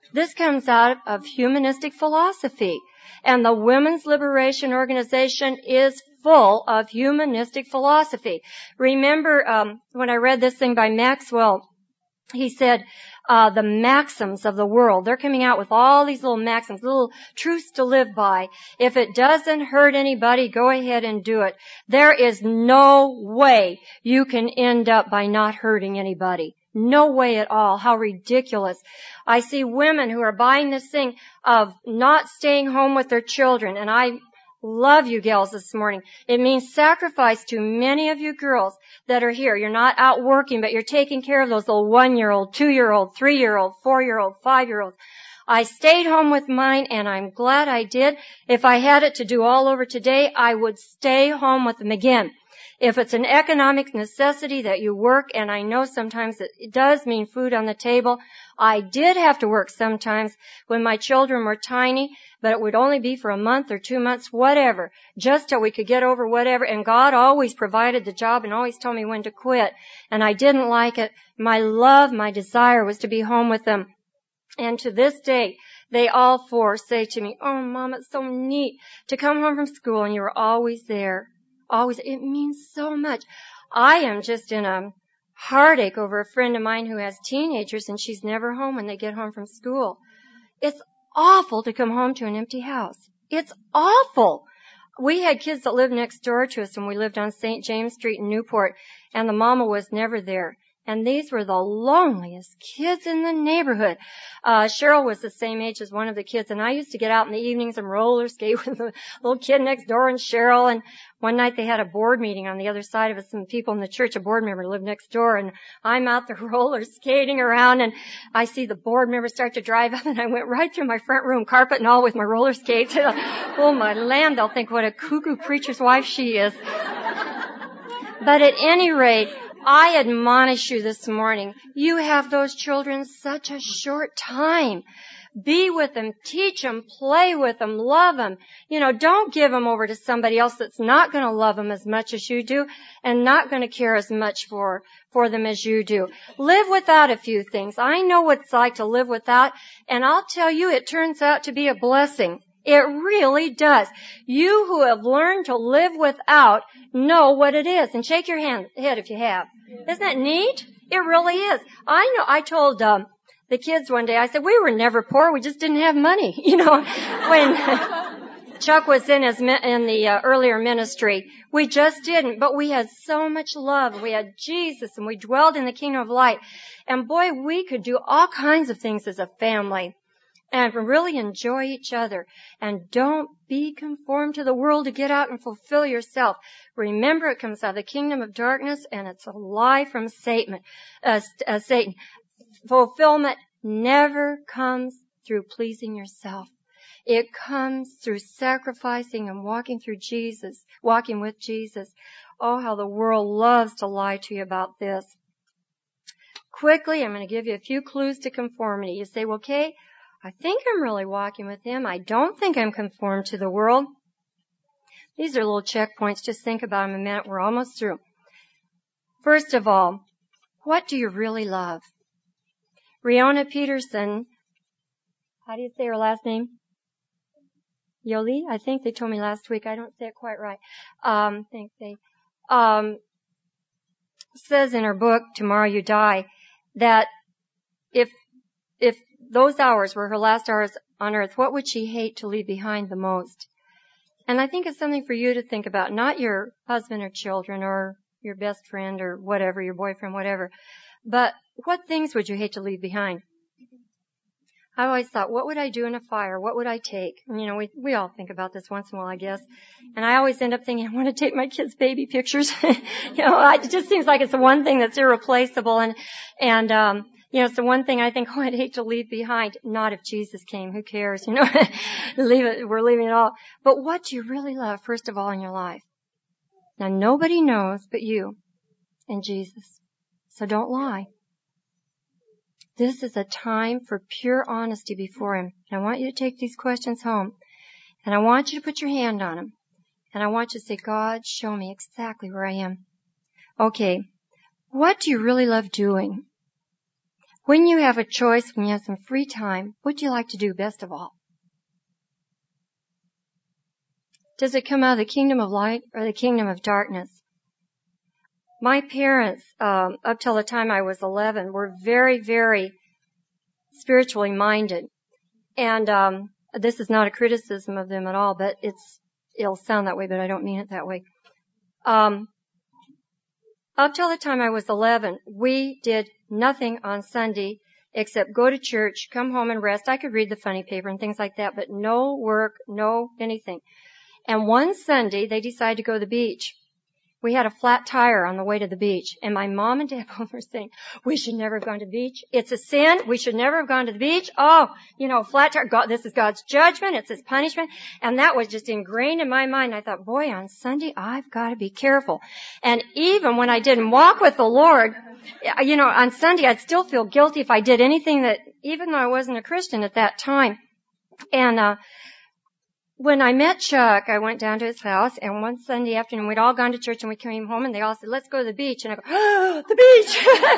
This comes out of humanistic philosophy. And the Women's Liberation Organization is full of humanistic philosophy. Remember, um, when I read this thing by Maxwell, he said, uh, the maxims of the world, they're coming out with all these little maxims, little truths to live by. If it doesn't hurt anybody, go ahead and do it. There is no way you can end up by not hurting anybody. No way at all. How ridiculous. I see women who are buying this thing of not staying home with their children, and I love you gals this morning. It means sacrifice to many of you girls that are here. You're not out working, but you're taking care of those little one-year-old, two-year-old, three-year-old, four-year-old, five-year-old. I stayed home with mine, and I'm glad I did. If I had it to do all over today, I would stay home with them again. If it's an economic necessity that you work, and I know sometimes it does mean food on the table, I did have to work sometimes when my children were tiny, but it would only be for a month or two months, whatever, just till we could get over whatever. And God always provided the job and always told me when to quit. And I didn't like it. My love, my desire was to be home with them. And to this day, they all four say to me, "Oh, Mom, it's so neat to come home from school and you're always there." Always. It means so much. I am just in a heartache over a friend of mine who has teenagers and she's never home when they get home from school. It's awful to come home to an empty house. It's awful. We had kids that lived next door to us when we lived on Saint James Street in Newport, and the mama was never there. And these were the loneliest kids in the neighborhood. Uh, Cheryl was the same age as one of the kids, and I used to get out in the evenings and roller skate with the little kid next door and Cheryl. And one night they had a board meeting on the other side of us, some people in the church, a board member lived next door, and I'm out there roller skating around, and I see the board member start to drive up, and I went right through my front room, carpet and all, with my roller skates. Oh, my land, they'll think what a cuckoo preacher's wife she is. But at any rate, I admonish you this morning, you have those children such a short time. Be with them, teach them, play with them, love them. You know, don't give them over to somebody else that's not going to love them as much as you do and not going to care as much for, for them as you do. Live without a few things. I know what it's like to live without, and I'll tell you, it turns out to be a blessing. It really does. You who have learned to live without know what it is. And shake your hand, head if you have. Isn't that neat? It really is. I know, I told, um, the kids one day, I said, we were never poor, we just didn't have money. You know, when Chuck was in his, in the uh, earlier ministry, we just didn't, but we had so much love. We had Jesus and we dwelled in the kingdom of light. And boy, we could do all kinds of things as a family and really enjoy each other. And don't be conformed to the world to get out and fulfill yourself. Remember, it comes out of the kingdom of darkness, and it's a lie from Satan. Uh, uh, Satan. Fulfillment never comes through pleasing yourself. It comes through sacrificing and walking through Jesus, walking with Jesus. Oh, how the world loves to lie to you about this. Quickly, I'm going to give you a few clues to conformity. You say, well, Kay, I think I'm really walking with him. I don't think I'm conformed to the world. These are little checkpoints. Just think about them a minute. We're almost through. First of all, what do you really love? Riona Peterson, how do you say her last name? Yoli? I think they told me last week. I don't say it quite right. Um, I think they, um, says in her book, Tomorrow You Die, that if, if those hours were her last hours on earth, what would she hate to leave behind the most? And I think it's something for you to think about, not your husband or children or your best friend or whatever, your boyfriend, whatever, but what things would you hate to leave behind? I always thought, what would I do in a fire? What would I take? And, you know, we, we all think about this once in a while, I guess. And I always end up thinking, I want to take my kids' baby pictures. you know, I, it just seems like it's the one thing that's irreplaceable. And, and, um, you know, it's the one thing I think, oh, I'd hate to leave behind. Not if Jesus came. Who cares? You know, leave it, we're leaving it all. But what do you really love, first of all, in your life? Now, nobody knows but you and Jesus. So don't lie. This is a time for pure honesty before him. And I want you to take these questions home. And I want you to put your hand on them. And I want you to say, God, show me exactly where I am. Okay. What do you really love doing? When you have a choice, when you have some free time, what do you like to do best of all? Does it come out of the kingdom of light or the kingdom of darkness? My parents, um, up till the time I was eleven, were very, very spiritually minded. And um, this is not a criticism of them at all, but it's it'll sound that way, but I don't mean it that way. Um, up till the time I was eleven, we did nothing on Sunday except go to church, come home and rest. I could read the funny paper and things like that, but no work, no anything. And one Sunday, they decided to go to the beach. We had a flat tire on the way to the beach, and my mom and dad both were saying, we should never have gone to the beach. It's a sin. We should never have gone to the beach. Oh, you know, flat tire. God, this is God's judgment. It's His punishment. And that was just ingrained in my mind. I thought, boy, on Sunday, I've got to be careful. And even when I didn't walk with the Lord, you know, on Sunday, I'd still feel guilty if I did anything that, even though I wasn't a Christian at that time. And, uh, when I met Chuck, I went down to his house, and one Sunday afternoon, we'd all gone to church, and we came home, and they all said, let's go to the beach. And I go, oh, the beach!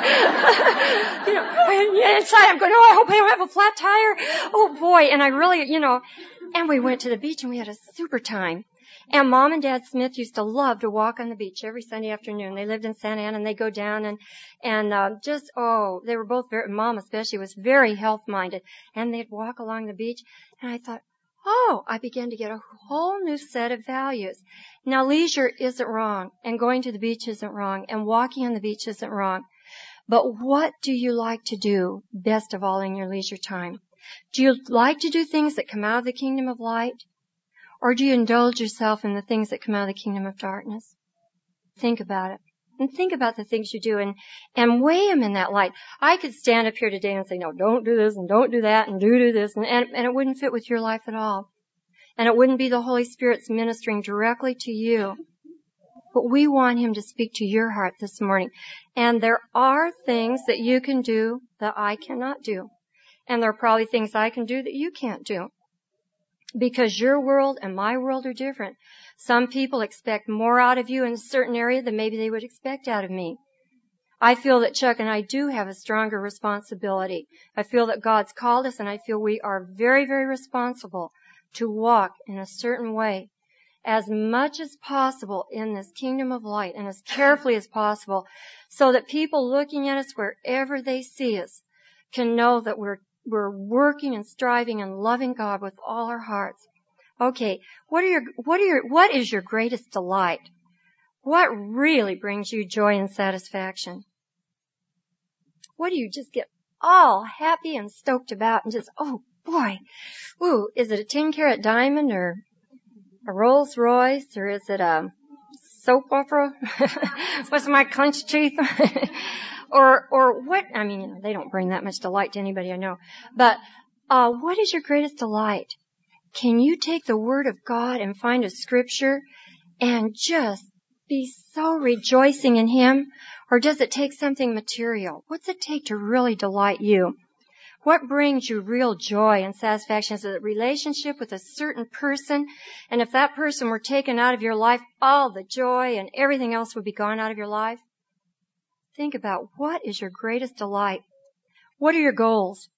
you know, and inside I'm going, oh, I hope I don't have a flat tire. Oh, boy. And I really, you know, and we went to the beach, and we had a super time. And Mom and Dad Smith used to love to walk on the beach every Sunday afternoon. They lived in Santa Ana, and they'd go down, and, and uh, just, oh, they were both very, Mom especially was very health-minded. And they'd walk along the beach, and I thought, oh, I began to get a whole new set of values. Now, leisure isn't wrong, and going to the beach isn't wrong, and walking on the beach isn't wrong. But what do you like to do best of all in your leisure time? Do you like to do things that come out of the kingdom of light? Or do you indulge yourself in the things that come out of the kingdom of darkness? Think about it. And think about the things you do and, and weigh them in that light. I could stand up here today and say, no, don't do this and don't do that and do do this. And, and, and it wouldn't fit with your life at all. And it wouldn't be the Holy Spirit's ministering directly to you. But we want Him to speak to your heart this morning. And there are things that you can do that I cannot do. And there are probably things I can do that you can't do. Because your world and my world are different. Some people expect more out of you in a certain area than maybe they would expect out of me. I feel that Chuck and I do have a stronger responsibility. I feel that God's called us, and I feel we are very, very responsible to walk in a certain way as much as possible in this kingdom of light and as carefully as possible so that people looking at us wherever they see us can know that we're we're working and striving and loving God with all our hearts. Okay, what are your, what are your, what is your greatest delight? What really brings you joy and satisfaction? What do you just get all happy and stoked about and just, oh boy, ooh, is it a ten carat diamond or a Rolls Royce or is it a soap opera? What's my clenched teeth? or, or what, I mean, you know, they don't bring that much delight to anybody I know, but, uh, what is your greatest delight? Can you take the Word of God and find a scripture and just be so rejoicing in Him? Or does it take something material? What's it take to really delight you? What brings you real joy and satisfaction? Is it a relationship with a certain person? And if that person were taken out of your life, all the joy and everything else would be gone out of your life? Think about what is your greatest delight? What are your goals?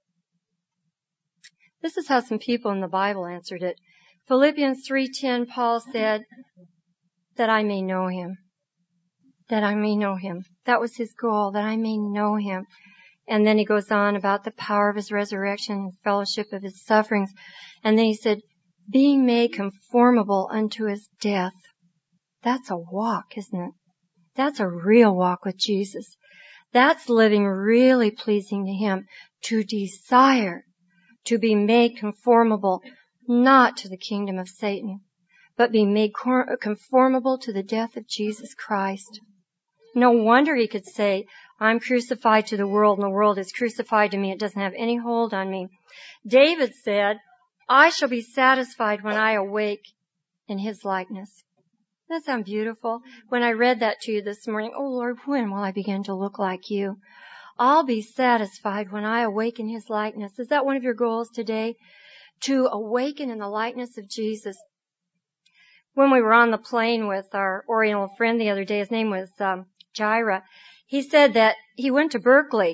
This is how some people in the Bible answered it. Philippians three ten, Paul said, that I may know Him. That I may know Him. That was his goal, that I may know Him. And then he goes on about the power of His resurrection and fellowship of His sufferings. And then he said, being made conformable unto His death. That's a walk, isn't it? That's a real walk with Jesus. That's living really pleasing to Him. To desire to be made conformable, not to the kingdom of Satan, but be made conformable to the death of Jesus Christ. No wonder he could say, I'm crucified to the world and the world is crucified to me. It doesn't have any hold on me. David said, I shall be satisfied when I awake in His likeness. Doesn't that sound beautiful? When I read that to you this morning, oh Lord, when will I begin to look like You? I'll be satisfied when I awaken His likeness. Is that one of your goals today? To awaken in the likeness of Jesus. When we were on the plane with our Oriental friend the other day, his name was um, Jira, he said that he went to Berkeley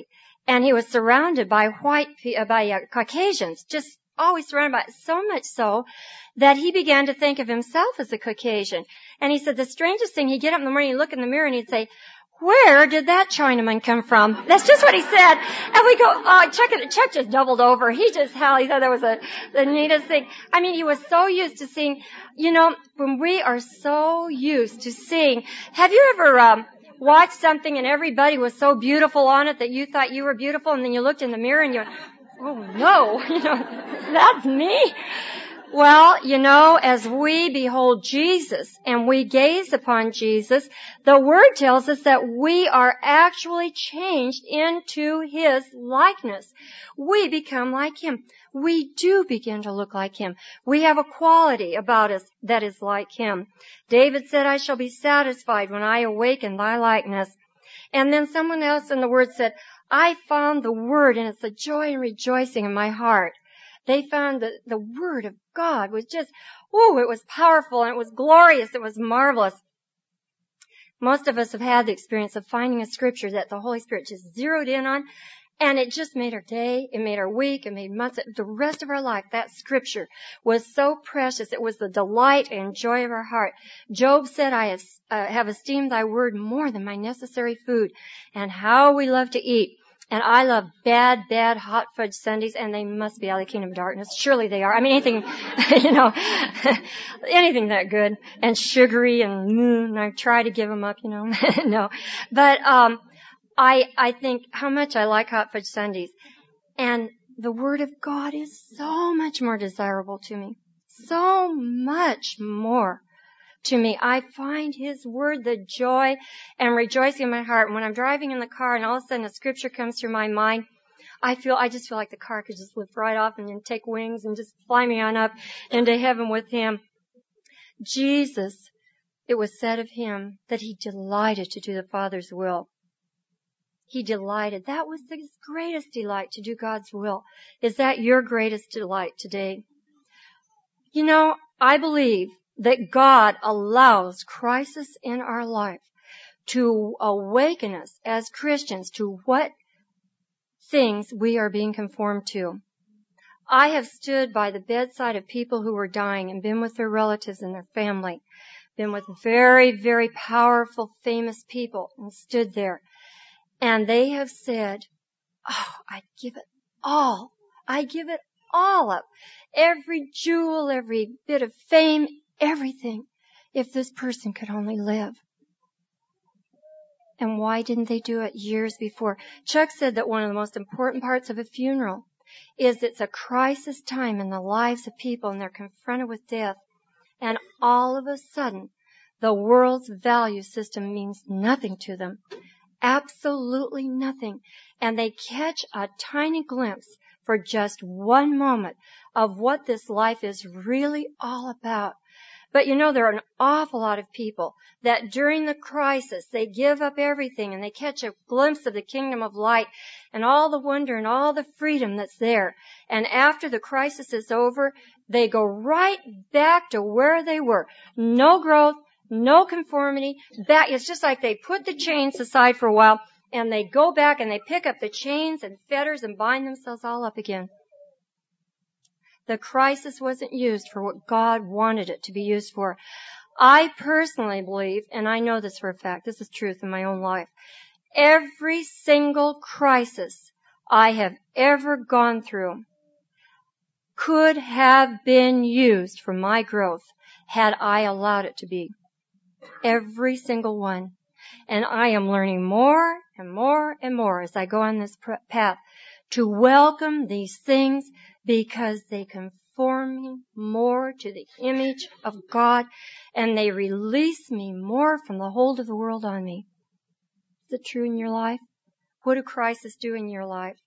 And he was surrounded by white, by uh, Caucasians, just always surrounded by it, so much so that he began to think of himself as a Caucasian. And he said the strangest thing, he'd get up in the morning, he'd look in the mirror and he'd say, where did that Chinaman come from? That's just what he said. And we go, oh, Chuck, Chuck just doubled over. He just howled. He thought that was a, the neatest thing. I mean, he was so used to seeing, you know, when we are so used to seeing, have you ever, um, watched something and everybody was so beautiful on it that you thought you were beautiful and then you looked in the mirror and you went, oh no, you know, that's me. Well, you know, as we behold Jesus and we gaze upon Jesus, the Word tells us that we are actually changed into His likeness. We become like Him. We do begin to look like Him. We have a quality about us that is like Him. David said, I shall be satisfied when I awaken Thy likeness. And then someone else in the Word said, I found the Word and it's the joy and rejoicing in my heart. They found that the Word of God was just, oh, it was powerful and it was glorious. It was marvelous. Most of us have had the experience of finding a scripture that the Holy Spirit just zeroed in on, and it just made our day, it made our week, it made months, the rest of our life. That scripture was so precious. It was the delight and joy of our heart. Job said, I have, uh, have esteemed Thy Word more than my necessary food. And how we love to eat. And I love bad, bad hot fudge sundaes, and they must be out of the kingdom of darkness. Surely they are. I mean, anything, you know, anything that good and sugary, and, mm, and I try to give them up, you know. No, but um, I I think how much I like hot fudge sundaes, and the Word of God is so much more desirable to me, so much more. To me, I find His Word the joy and rejoicing in my heart. And when I'm driving in the car and all of a sudden a scripture comes through my mind, I feel, I just feel like the car could just lift right off and then take wings and just fly me on up into heaven with Him. Jesus, it was said of Him that He delighted to do the Father's will. He delighted. That was His greatest delight, to do God's will. Is that your greatest delight today? You know, I believe that God allows crisis in our life to awaken us as Christians to what things we are being conformed to. I have stood by the bedside of people who were dying and been with their relatives and their family, been with very, very powerful, famous people, and stood there. And they have said, oh, I'd give it all. I'd give it all up. Every jewel, every bit of fame, everything, if this person could only live. And why didn't they do it years before? Chuck said that one of the most important parts of a funeral is it's a crisis time in the lives of people, and they're confronted with death. And all of a sudden, the world's value system means nothing to them. Absolutely nothing. And they catch a tiny glimpse for just one moment of what this life is really all about. But you know, there are an awful lot of people that during the crisis, they give up everything and they catch a glimpse of the kingdom of light and all the wonder and all the freedom that's there. And after the crisis is over, they go right back to where they were. No growth, no conformity. That it's just like they put the chains aside for a while and they go back and they pick up the chains and fetters and bind themselves all up again. The crisis wasn't used for what God wanted it to be used for. I personally believe, and I know this for a fact, this is truth in my own life, every single crisis I have ever gone through could have been used for my growth had I allowed it to be. Every single one. And I am learning more and more and more as I go on this path to welcome these things, because they conform me more to the image of God and they release me more from the hold of the world on me. Is it true in your life? What do crises do in your life?